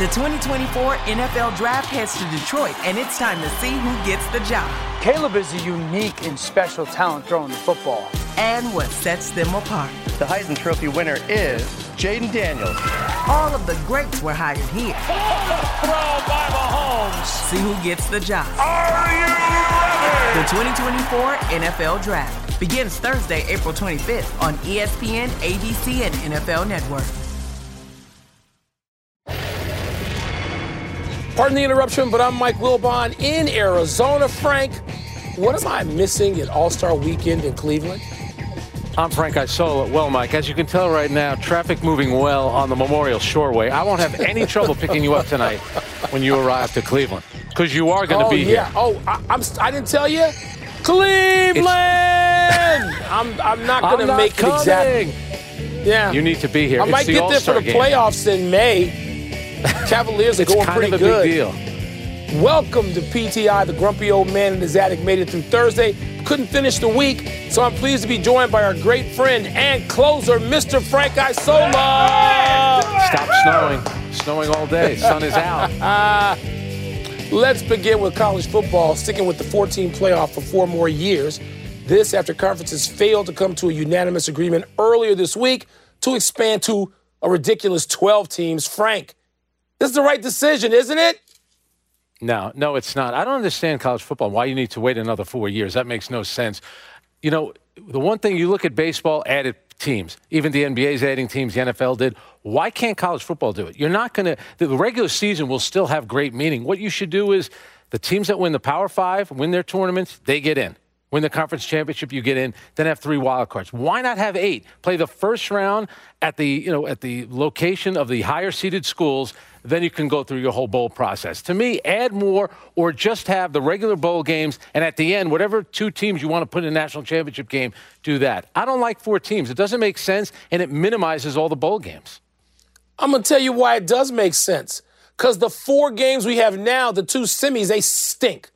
The 2024 NFL Draft heads to Detroit, and it's time to see who gets the job. Caleb is a unique and special talent throwing the football. And what sets them apart. The Heisman Trophy winner is Jaden Daniels. All of the greats were hired here. Throw by Mahomes. See who gets the job. Are you ready? The 2024 NFL Draft begins Thursday, April 25th on ESPN, ABC, and NFL Network. Pardon the interruption, but I'm Mike Wilbon in Arizona. Frank, what am I missing at All-Star Weekend in Cleveland? I'm Frank Isola. Well, Mike, as you can tell right now, traffic moving well on the Memorial Shoreway. I won't have any trouble picking you up tonight when you arrive to Cleveland, because you are going to be here. Oh, I didn't tell you? Cleveland! I'm not going to make it exactly. Yeah. You need to be here. I might get there for the playoffs in May. Cavaliers are going pretty good. It's kind of a big deal. Welcome to PTI. The grumpy old man in his attic made it through Thursday. Couldn't finish the week, so I'm pleased to be joined by our great friend and closer, Mr. Frank Isola. Stop snowing. Snowing all day. Sun is out. Let's begin with college football, sticking with the 14 playoff for 4 more years. This after conferences failed to come to a unanimous agreement earlier this week to expand to a ridiculous 12 teams. Frank, this is the right decision, isn't it? No, it's not. I don't understand college football, why you need to wait another 4 years. That makes no sense. You know, the one thing, you look at baseball, added teams. Even the NBA's adding teams, the NFL did. Why can't college football do it? You're not going to – the regular season will still have great meaning. What you should do is the teams that win the Power Five, win their tournaments, they get in. Win the conference championship, you get in, then have 3 wild cards. Why not have 8? Play the first round at the location of the higher seeded schools, then you can go through your whole bowl process. To me, add more or just have the regular bowl games, and at the end, whatever 2 teams you want to put in a national championship game, do that. I don't like 4 teams. It doesn't make sense, and it minimizes all the bowl games. I'm going to tell you why it does make sense. Because the 4 games we have now, the 2 semis, they stink.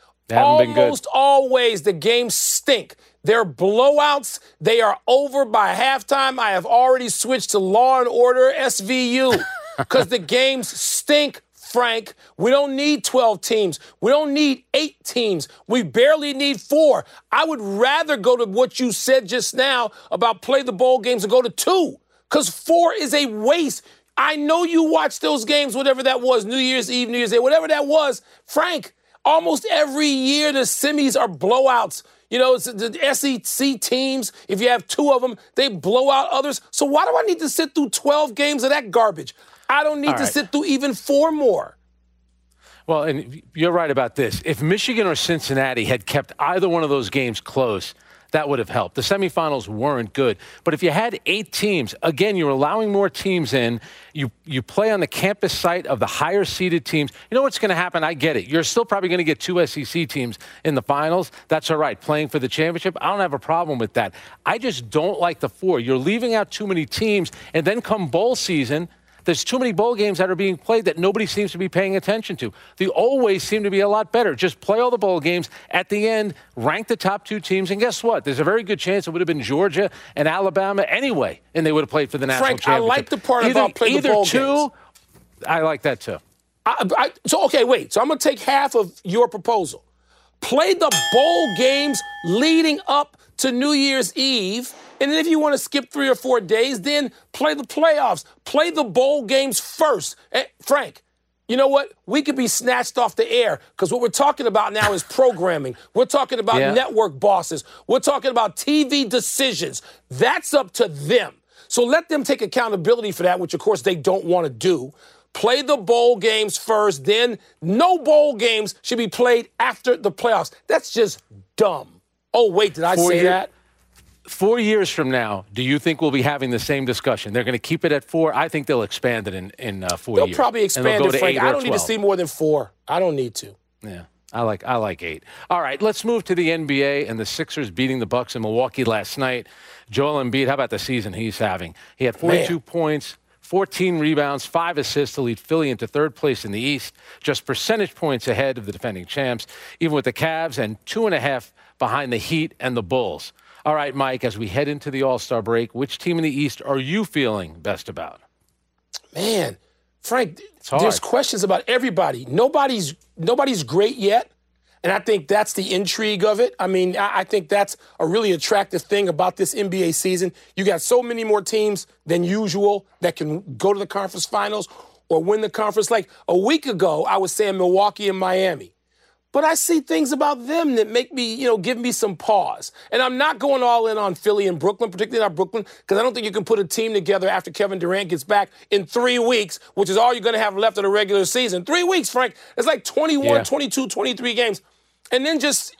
Almost always the games stink. They're blowouts. They are over by halftime. I have already switched to Law and Order SVU because the games stink, Frank. We don't need 12 teams. We don't need 8 teams. We barely need 4. I would rather go to what you said just now about play the bowl games and go to 2 because 4 is a waste. I know you watched those games, whatever that was, New Year's Eve, New Year's Day, whatever that was. Frank, almost every year the semis are blowouts. You know, it's the SEC teams, if you have 2 of them, they blow out others. So why do I need to sit through 12 games of that garbage? I don't need to sit through even 4 more. Well, and you're right about this. If Michigan or Cincinnati had kept either one of those games close, that would have helped. The semifinals weren't good. But if you had 8 teams, again, you're allowing more teams in. You play on the campus site of the higher-seeded teams. You know what's going to happen? I get it. You're still probably going to get 2 SEC teams in the finals. That's all right. Playing for the championship, I don't have a problem with that. I just don't like the 4. You're leaving out too many teams, and then come bowl season, there's too many bowl games that are being played that nobody seems to be paying attention to. They always seem to be a lot better. Just play all the bowl games. At the end, rank the top 2 teams. And guess what? There's a very good chance it would have been Georgia and Alabama anyway, and they would have played for the national championship. Frank, I like the part about play the bowl games. I like that too. So I'm going to take half of your proposal. Play the bowl games leading up to New Year's Eve. And then if you want to skip 3 or 4 days, then play the playoffs. Play the bowl games first. Frank, you know what? We could be snatched off the air because what we're talking about now is programming. We're talking about network bosses. We're talking about TV decisions. That's up to them. So let them take accountability for that, which, of course, they don't want to do. Play the bowl games first. Then no bowl games should be played after the playoffs. That's just dumb. Oh, wait, did I say that? 4 years from now, do you think we'll be having the same discussion? They're going to keep it at 4. I think they'll expand it in 4 years. They'll probably expand it, Frank. I don't need to see more than 4. I don't need to. Yeah, I like 8. All right, let's move to the NBA and the Sixers beating the Bucks in Milwaukee last night. Joel Embiid, how about the season he's having? He had 42 points, 14 rebounds, 5 assists to lead Philly into 3rd place in the East, just percentage points ahead of the defending champs, even with the Cavs and 2.5 behind the Heat and the Bulls. All right, Mike, as we head into the All-Star break, which team in the East are you feeling best about? Man, Frank, there's questions about everybody. Nobody's great yet. And I think that's the intrigue of it. I mean, I think that's a really attractive thing about this NBA season. You got so many more teams than usual that can go to the conference finals or win the conference. Like a week ago, I was saying Milwaukee and Miami. But I see things about them that make me, give me some pause. And I'm not going all in on Philly and Brooklyn, particularly not Brooklyn, because I don't think you can put a team together after Kevin Durant gets back in 3 weeks, which is all you're going to have left of the regular season. 3 weeks, Frank. It's like 21, 22, 23 games. And then just,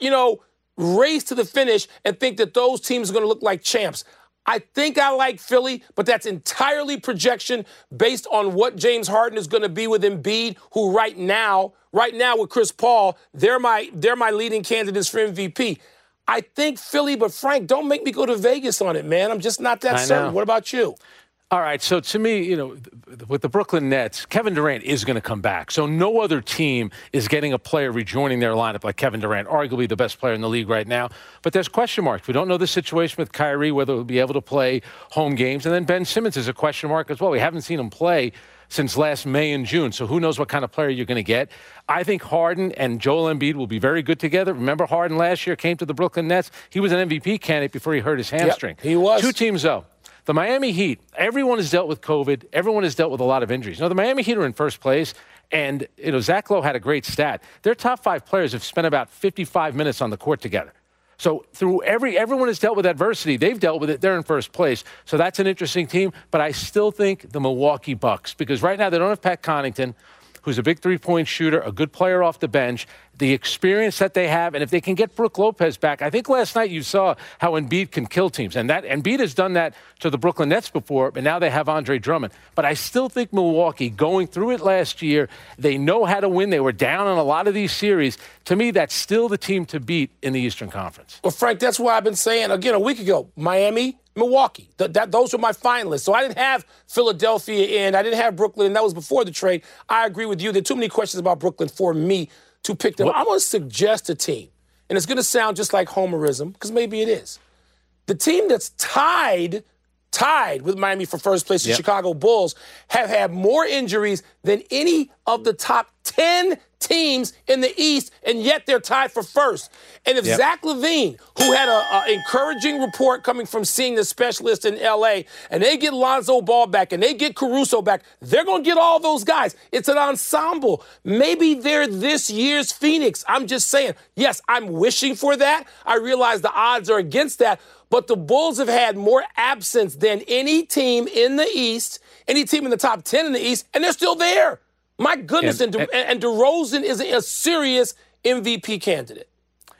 race to the finish and think that those teams are going to look like champs. I think I like Philly, but that's entirely projection based on what James Harden is going to be with Embiid, who right now with Chris Paul, they're my leading candidates for MVP. I think Philly, but Frank, don't make me go to Vegas on it, man. I'm just not that certain. What about you? All right, so to me, with the Brooklyn Nets, Kevin Durant is going to come back. So no other team is getting a player rejoining their lineup like Kevin Durant, arguably the best player in the league right now. But there's question marks. We don't know the situation with Kyrie, whether he'll be able to play home games. And then Ben Simmons is a question mark as well. We haven't seen him play since last May and June. So who knows what kind of player you're going to get. I think Harden and Joel Embiid will be very good together. Remember Harden last year came to the Brooklyn Nets? He was an MVP candidate before he hurt his hamstring. Yep, he was. 2 teams, though. The Miami Heat, everyone has dealt with COVID. Everyone has dealt with a lot of injuries. The Miami Heat are in first place, and Zach Lowe had a great stat. Their top 5 players have spent about 55 minutes on the court together. So through everyone has dealt with adversity. They've dealt with it. They're in first place. So that's an interesting team. But I still think the Milwaukee Bucks, because right now they don't have Pat Connaughton, who's a big three-point shooter, a good player off the bench, the experience that they have, and if they can get Brook Lopez back, I think last night you saw how Embiid can kill teams, and that Embiid has done that to the Brooklyn Nets before, but now they have Andre Drummond. But I still think Milwaukee, going through it last year, they know how to win. They were down on a lot of these series. To me, that's still the team to beat in the Eastern Conference. Well, Frank, that's why I've been saying, again, a week ago, Miami, Milwaukee. Those were my finalists. So I didn't have Philadelphia in. I didn't have Brooklyn, and that was before the trade. I agree with you. There are too many questions about Brooklyn for me to pick them. I'm going to suggest a team, and it's going to sound just like homerism, because maybe it is. The team that's tied with Miami for first place, the Chicago Bulls, have had more injuries than any of the top 10 teams in the East, and yet they're tied for first. And if Zach LaVine, who had an encouraging report coming from seeing the specialist in L.A., and they get Lonzo Ball back and they get Caruso back, they're going to get all those guys. It's an ensemble. Maybe they're this year's Phoenix. I'm just saying, yes, I'm wishing for that. I realize the odds are against that. But the Bulls have had more absence than any team in the East, any team in the top 10 in the East, and they're still there. My goodness, and DeRozan is a serious MVP candidate.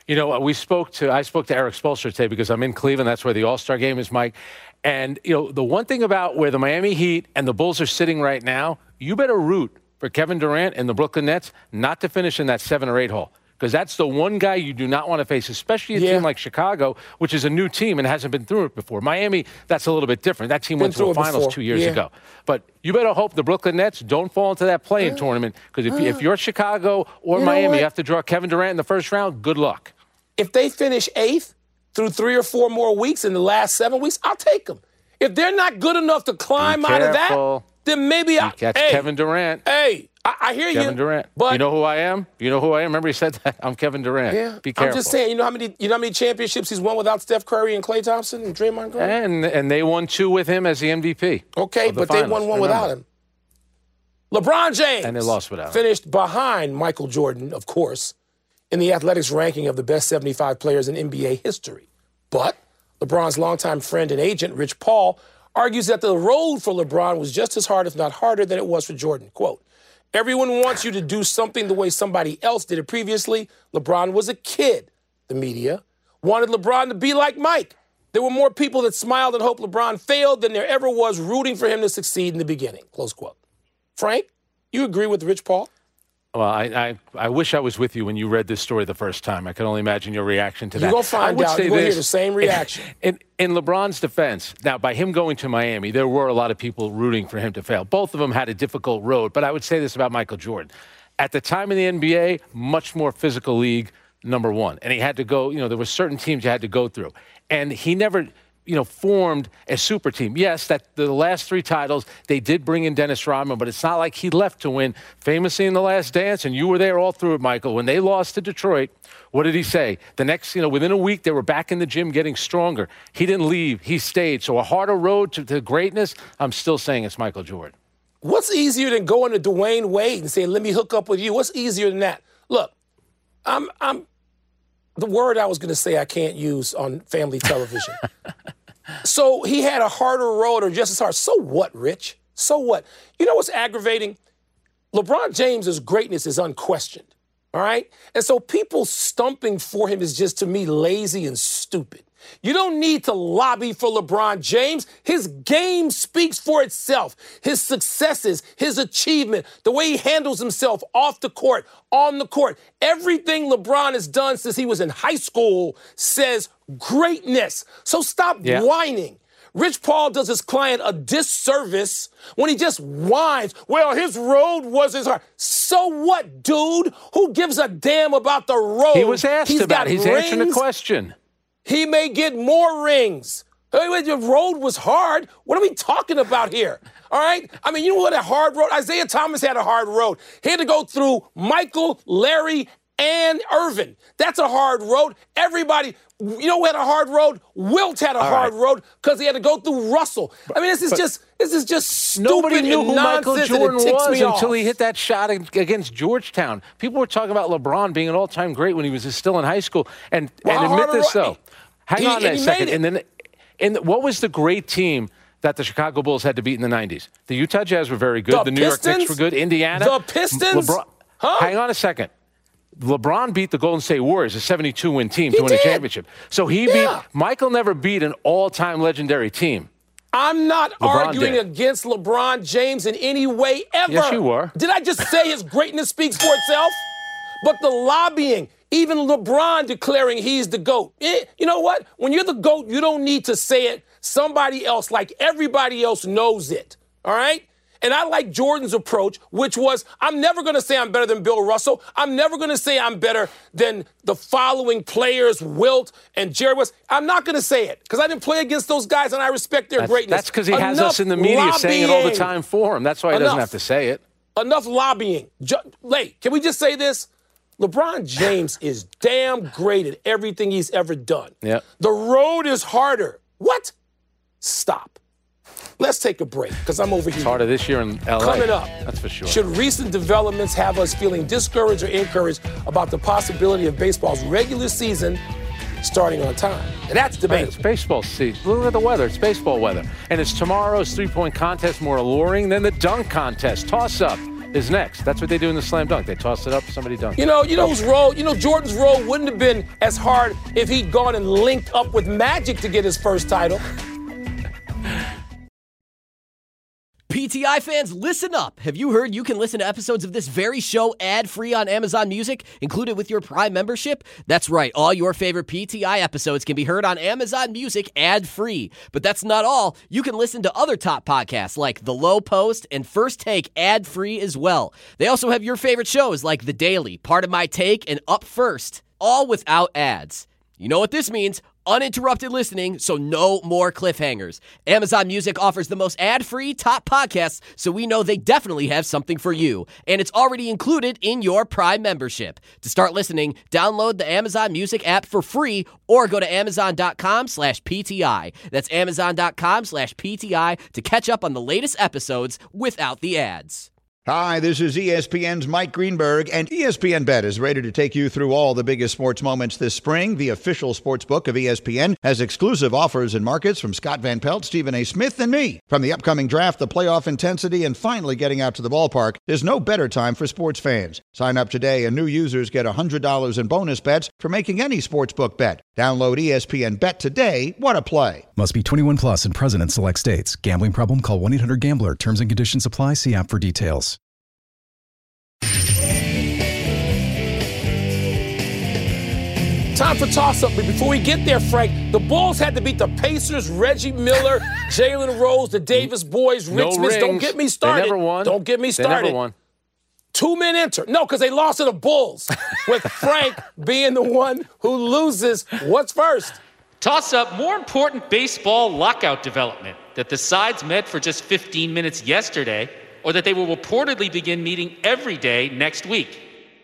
I spoke to Eric Spoelstra today because I'm in Cleveland. That's where the All-Star game is, Mike. And, the one thing about where the Miami Heat and the Bulls are sitting right now, you better root for Kevin Durant and the Brooklyn Nets not to finish in that 7 or 8 hole. Because that's the one guy you do not want to face, especially a team like Chicago, which is a new team and hasn't been through it before. Miami, that's a little bit different. That team went to the finals 2 years ago. But you better hope the Brooklyn Nets don't fall into that play-in tournament. Because if you're Chicago or Miami, you have to draw Kevin Durant in the first round, good luck. If they finish 8th through 3 or 4 more weeks in the last 7 weeks, I'll take them. If they're not good enough to climb out of that, then maybe I'll catch Kevin Durant. Hey, I hear you. Kevin Durant. But you know who I am? Remember he said that? I'm Kevin Durant. Yeah. Be careful. I'm just saying, you know how many championships he's won without Steph Curry and Klay Thompson and Draymond Green? And they won 2 with him as the MVP. Okay, but they won 1 without him. LeBron James. And they lost without him. Finished behind Michael Jordan, of course, in the Athletics ranking of the best 75 players in NBA history. But LeBron's longtime friend and agent, Rich Paul, argues that the road for LeBron was just as hard, if not harder, than it was for Jordan. Quote, everyone wants you to do something the way somebody else did it previously. LeBron was a kid. The media wanted LeBron to be like Mike. There were more people that smiled and hoped LeBron failed than there ever was rooting for him to succeed in the beginning. Close quote. Frank, you agree with Rich Paul? Well, I wish I was with you when you read this story the first time. I can only imagine your reaction to that. You're going to find out. You're going to hear the same reaction. In LeBron's defense, now, by him going to Miami, there were a lot of people rooting for him to fail. Both of them had a difficult road. But I would say this about Michael Jordan. At the time in the NBA, much more physical league, number one. And he had to go, there were certain teams you had to go through. And he never formed a super team. Yes, that the last 3 titles, they did bring in Dennis Rodman, but it's not like he left to win. Famously in The Last Dance, and you were there all through it, Michael, when they lost to Detroit, what did he say? The next, within a week, they were back in the gym getting stronger. He didn't leave. He stayed. So a harder road to greatness, I'm still saying it's Michael Jordan. What's easier than going to Dwayne Wade and saying, let me hook up with you? What's easier than that? Look, I'm the word I was going to say I can't use on family television. So he had a harder road or just as hard. So what, Rich? So what? You know what's aggravating? LeBron James's greatness is unquestioned, all right? And so people stumping for him is just, to me, lazy and stupid. You don't need to lobby for LeBron James. His game speaks for itself. His successes, his achievement, the way he handles himself off the court, on the court. Everything LeBron has done since he was in high school says greatness. So stop whining. Rich Paul does his client a disservice when he just whines. Well, his road was his heart. So what, dude? Who gives a damn about the road? He was asked about it. He's answering the question. He may get more rings. The road was hard. What are we talking about here? All right? I mean, you know what a hard road? Isaiah Thomas had a hard road. He had to go through Michael, Larry, and Irvin. That's a hard road. Everybody, you know who had a hard road? Wilt had a hard road because he had to go through Russell. I mean, this is just stupid. Nobody knew who Michael Jordan was until he hit that shot against Georgetown. People were talking about LeBron being an all-time great when he was still in high school. And admit this, though. Hang on a second. And what was the great team that the Chicago Bulls had to beat in the 90s? The Utah Jazz were very good. The New York Knicks were good. Indiana. The Pistons? Hang on a second. LeBron beat the Golden State Warriors, a 72-win team, to win a championship. So Michael never beat an all-time legendary team. I'm not arguing against LeBron James in any way ever. Yes, you were. Did I just say his greatness speaks for itself? But the lobbying, even LeBron declaring he's the GOAT. You know what? When you're the GOAT, you don't need to say it. Somebody else, like everybody else, knows it. All right? And I like Jordan's approach, which was, I'm never going to say I'm better than Bill Russell. I'm never going to say I'm better than the following players, Wilt and Jerry West. I'm not going to say it because I didn't play against those guys and I respect their greatness. That's because he has us in the media saying it all the time for him. That's why he doesn't have to say it. Enough lobbying. Can we just say this? LeBron James is damn great at everything he's ever done. Yep. The road is harder. What? Stop. Let's take a break, because I'm over here. It's harder this year in L.A. Coming up, that's for sure. Should recent developments have us feeling discouraged or encouraged about the possibility of baseball's regular season starting on time? And that's debatable. It's baseball season. Look at the weather. It's baseball weather. And is tomorrow's three-point contest more alluring than the dunk contest? Toss-up is next. That's what they do in the slam dunk. They toss it up, somebody dunks. You know whose role? Jordan's role wouldn't have been as hard if he'd gone and linked up with Magic to get his first title. PTI fans, listen up. Have you heard you can listen to episodes of this very show ad-free on Amazon Music, included with your Prime membership? That's right. All your favorite PTI episodes can be heard on Amazon Music ad-free. But that's not all. You can listen to other top podcasts like The Low Post and First Take ad-free as well. They also have your favorite shows like The Daily, Part of My Take, and Up First, all without ads. You know what this means? Uninterrupted listening, so no more cliffhangers. Amazon Music offers the most ad-free top podcasts, so we know they definitely have something for you. And it's already included in your Prime membership. To start listening, download the Amazon Music app for free or go to amazon.com/PTI. That's amazon.com/PTI to catch up on the latest episodes without the ads. Hi, this is ESPN's Mike Greenberg, and ESPN Bet is ready to take you through all the biggest sports moments this spring. The official sports book of ESPN has exclusive offers and markets from Scott Van Pelt, Stephen A. Smith, and me. From the upcoming draft, the playoff intensity, and finally getting out to the ballpark, there's no better time for sports fans. Sign up today, and new users get $100 in bonus bets for making any sportsbook bet. Download ESPN Bet today. What a play. Must be 21 plus and present in select states. Gambling problem? Call 1-800-GAMBLER. Terms and conditions apply. See app for details. Time for toss-up, but before we get there, Frank, the Bulls had to beat the Pacers, Reggie Miller, Jalen Rose, the Davis boys, Rick Smith. Don't get me started. They never won. Don't get me started. They never won. 2 men enter. No, because they lost to the Bulls, with Frank being the one who loses. What's first? Toss up more important baseball lockout development, that the sides met for just 15 minutes yesterday, or that they will reportedly begin meeting every day next week.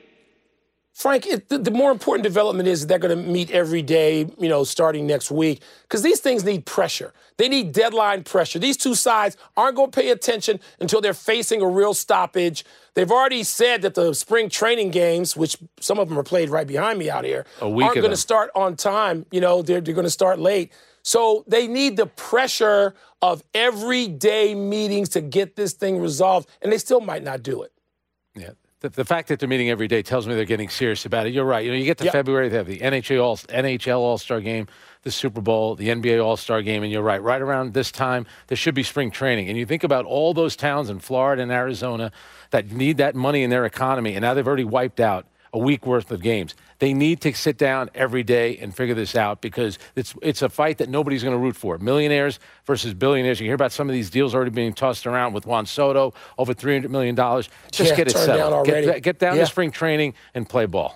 Frank, the more important development is they're going to meet every day, starting next week, because these things need pressure. They need deadline pressure. These two sides aren't going to pay attention until they're facing a real stoppage. They've already said that the spring training games, which some of them are played right behind me out here, aren't going to start on time. They're going to start late. So they need the pressure of everyday meetings to get this thing resolved, and they still might not do it. Yeah. The fact that they're meeting every day tells me they're getting serious about it. You're right. You get to February, they have the NHL All-Star Game, the Super Bowl, the NBA All-Star Game, and you're right. Right around this time, there should be spring training. And you think about all those towns in Florida and Arizona that need that money in their economy, and now they've already wiped out a week worth of games. They need to sit down every day and figure this out, because it's a fight that nobody's going to root for. Millionaires versus billionaires. You hear about some of these deals already being tossed around with Juan Soto, over $300 million. Just get it settled. Get down to spring training and play ball.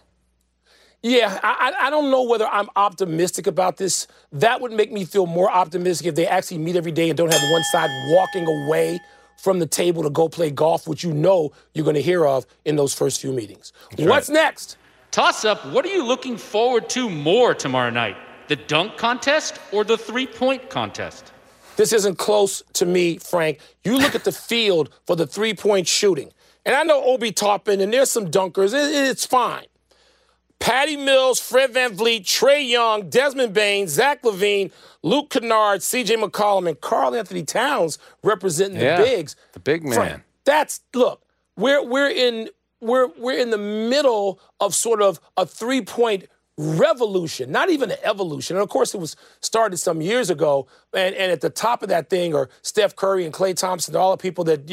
Yeah, I don't know whether I'm optimistic about this. That would make me feel more optimistic if they actually meet every day and don't have one side walking away from the table to go play golf, which you're going to hear of in those first few meetings. What's next? Toss up, what are you looking forward to more tomorrow night? The dunk contest or the three-point contest? This isn't close to me, Frank. You look at the field for the three-point shooting. And I know Obi Toppin, and there's some dunkers. It's fine. Patty Mills, Fred VanVleet, Trae Young, Desmond Bain, Zach LaVine, Luke Kennard, C.J. McCollum, and Karl Anthony Towns representing the bigs. The big man. Frank, we're in the middle of sort of a three-point revolution, not even an evolution. And, of course, it was started some years ago. And at the top of that thing are Steph Curry and Klay Thompson, all the people that,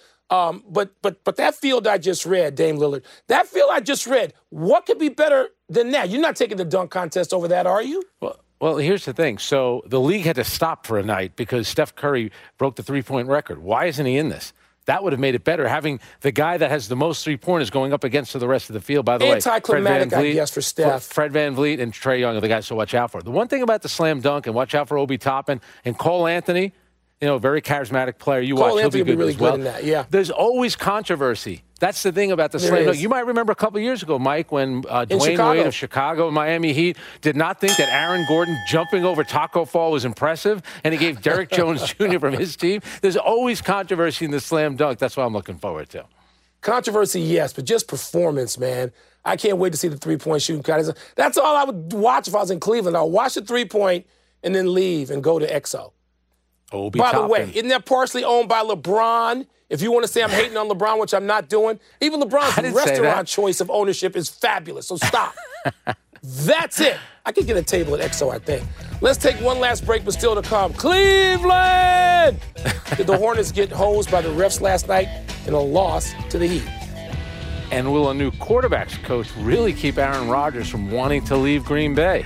but that field I just read, Dame Lillard, that field I just read, what could be better than that? You're not taking the dunk contest over that, are you? Well, here's the thing. So the league had to stop for a night because Steph Curry broke the three-point record. Why isn't he in this? That would have made it better, having the guy that has the most three-pointers going up against the rest of the field. By the way, anticlimactic, I guess, for Steph. Fred VanVleet and Trae Young are the guys to watch out for. The one thing about the slam dunk, and watch out for Obi Toppin and Cole Anthony, very charismatic player. Cole watch, Anthony he'll be really good in that, yeah. There's always controversy. That's the thing about the slam dunk. You might remember a couple of years ago, Mike, when Dwayne Wade of Chicago, Miami Heat, did not think that Aaron Gordon jumping over Taco Fall was impressive, and he gave Derrick Jones Jr. from his team. There's always controversy in the slam dunk. That's what I'm looking forward to. Controversy, yes, but just performance, man. I can't wait to see the three-point shooting contest. That's all I would watch if I was in Cleveland. I'll watch the three-point and then leave and go to XO. By the way, isn't that partially owned by LeBron? If you want to say I'm hating on LeBron, which I'm not doing, even LeBron's restaurant choice of ownership is fabulous, so stop. That's it. I could get a table at XO, I think. Let's take one last break, but still to come. Cleveland! Did the Hornets get hosed by the refs last night in a loss to the Heat? And will a new quarterbacks coach really keep Aaron Rodgers from wanting to leave Green Bay?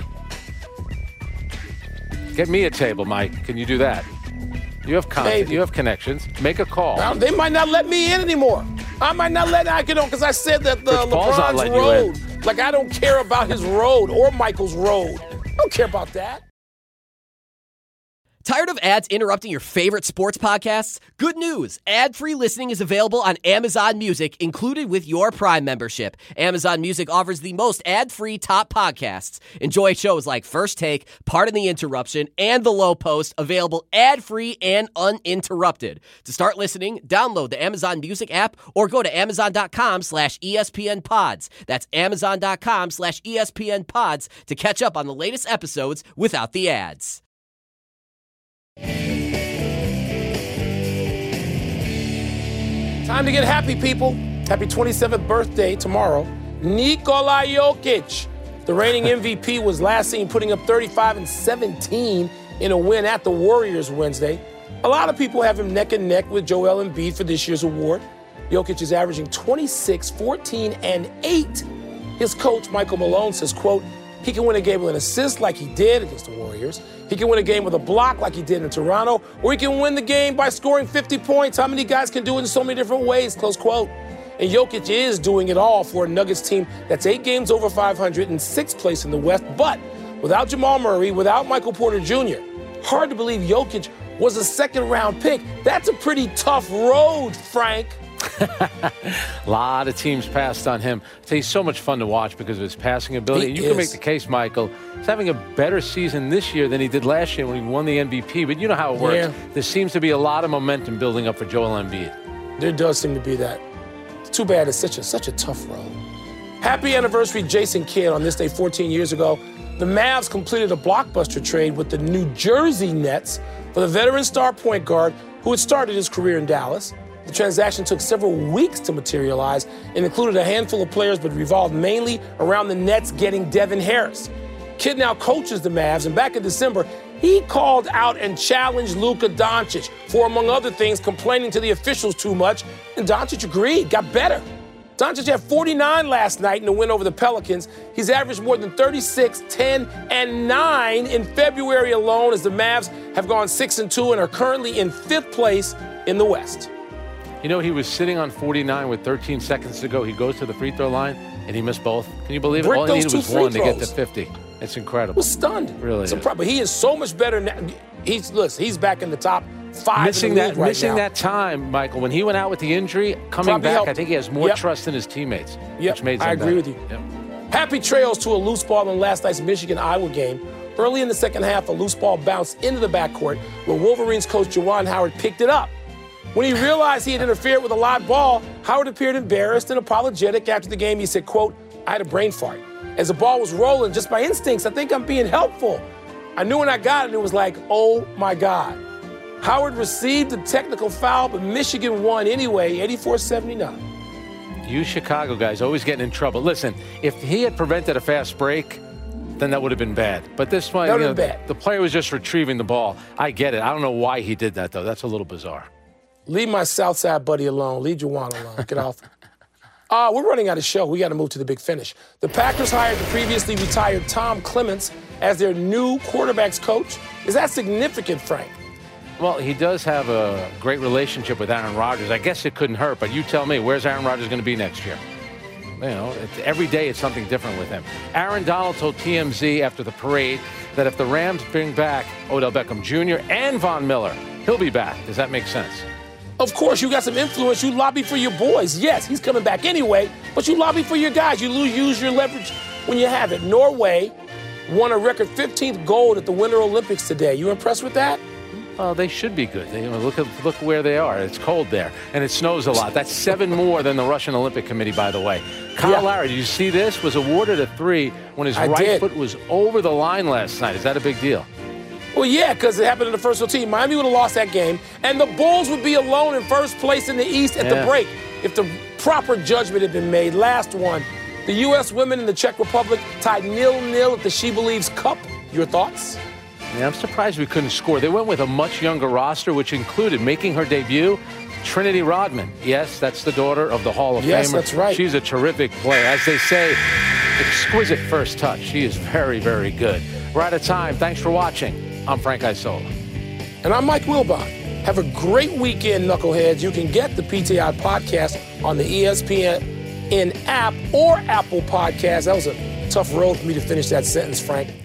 Get me a table, Mike. Can you do that? You have content. You have connections. Make a call. Now, they might not let me in anymore. I might not let I get on because I said that LeBron's road. Like, I don't care about his road or Michael's road. I don't care about that. Tired of ads interrupting your favorite sports podcasts? Good news! Ad-free listening is available on Amazon Music, included with your Prime membership. Amazon Music offers the most ad-free top podcasts. Enjoy shows like First Take, Pardon the Interruption, and The Low Post, available ad-free and uninterrupted. To start listening, download the Amazon Music app or go to Amazon.com/ESPN Pods. That's Amazon.com/ESPN Pods to catch up on the latest episodes without the ads. Time to get happy, people. Happy 27th birthday tomorrow. Nikola Jokic, the reigning MVP, was last seen putting up 35 and 17 in a win at the Warriors Wednesday. A lot of people have him neck and neck with Joel Embiid for this year's award. Jokic is averaging 26, 14, and 8. His coach, Michael Malone, says, quote, he can win a game with an assist like he did against the Warriors. He can win a game with a block like he did in Toronto, or he can win the game by scoring 50 points. How many guys can do it in so many different ways, close quote. And Jokic is doing it all for a Nuggets team that's 8 games over 500 and 6th place in the West. But without Jamal Murray, without Michael Porter Jr. Hard to believe Jokic was a second-round pick. That's a pretty tough road, Frank. A lot of teams passed on him. He's so much fun to watch because of his passing ability. You can make the case, Michael, he's having a better season this year than he did last year when he won the MVP. But you know how it works. Yeah. There seems to be a lot of momentum building up for Joel Embiid. There does seem to be that. It's too bad it's such a tough road. Happy anniversary, Jason Kidd. On this day 14 years ago, the Mavs completed a blockbuster trade with the New Jersey Nets for the veteran star point guard who had started his career in Dallas. The transaction took several weeks to materialize and included a handful of players, but revolved mainly around the Nets getting Devin Harris. Kidd now coaches the Mavs, and back in December, he called out and challenged Luka Doncic for, among other things, complaining to the officials too much, and Doncic agreed, got better. Doncic had 49 last night in the win over the Pelicans. He's averaged more than 36, 10, and 9 in February alone as the Mavs have gone 6-2 and are currently in 5th place in the West. You know, he was sitting on 49 with 13 seconds to go. He goes to the free throw line, and he missed both. Can you believe it? All he needed was one to get to 50. It's incredible. I was stunned. Really But he is so much better now. He's back in the top 5 missing in the league missing now. that time, Michael. When he went out with the injury, coming back, helped. I think he has more trust in his teammates, which made him I agree with you. Yep. Happy trails to a loose ball in last night's Michigan-Iowa game. Early in the second half, a loose ball bounced into the backcourt where Wolverines coach Juwan Howard picked it up. When he realized he had interfered with a live ball, Howard appeared embarrassed and apologetic. After the game, he said, quote, "I had a brain fart. As the ball was rolling, just by instincts, I think I'm being helpful. I knew when I got it, it was like, oh my God." Howard received a technical foul, but Michigan won anyway, 84-79. You Chicago guys always getting in trouble. Listen, if he had prevented a fast break, then that would have been bad. But this one, the player was just retrieving the ball. I get it. I don't know why he did that, though. That's a little bizarre. Leave my Southside buddy alone. Leave Juwan alone. Get off. We're running out of show. We got to move to the big finish. The Packers hired the previously retired Tom Clements as their new quarterback's coach. Is that significant, Frank? Well, he does have a great relationship with Aaron Rodgers. I guess it couldn't hurt, but you tell me, where's Aaron Rodgers going to be next year? You know, every day it's something different with him. Aaron Donald told TMZ after the parade that if the Rams bring back Odell Beckham Jr. and Von Miller, he'll be back. Does that make sense? Of course, you got some influence. You lobby for your boys. Yes, he's coming back anyway, but you lobby for your guys. You use your leverage when you have it. Norway won a record 15th gold at the Winter Olympics today. You impressed with that? Well, they should be good. Look where they are. It's cold there, and it snows a lot. That's 7 more than the Russian Olympic Committee, by the way. Kyle Lowry, did you see this? Was awarded a 3 when his right foot was over the line last night. Is that a big deal? Well, yeah, because it happened in the first routine. Miami would have lost that game, and the Bulls would be alone in first place in the East at the break if the proper judgment had been made. Last one. The U.S. women in the Czech Republic tied 0-0 at the She Believes Cup. Your thoughts? Yeah, I'm surprised we couldn't score. They went with a much younger roster, which included making her debut, Trinity Rodman. Yes, that's the daughter of the Hall of Famer. Yes, that's right. She's a terrific player. As they say, exquisite first touch. She is very, very good. We're out of time. Thanks for watching. I'm Frank Isola. And I'm Mike Wilbon. Have a great weekend, knuckleheads. You can get the PTI podcast on the ESPN app or Apple Podcast. That was a tough road for me to finish that sentence, Frank.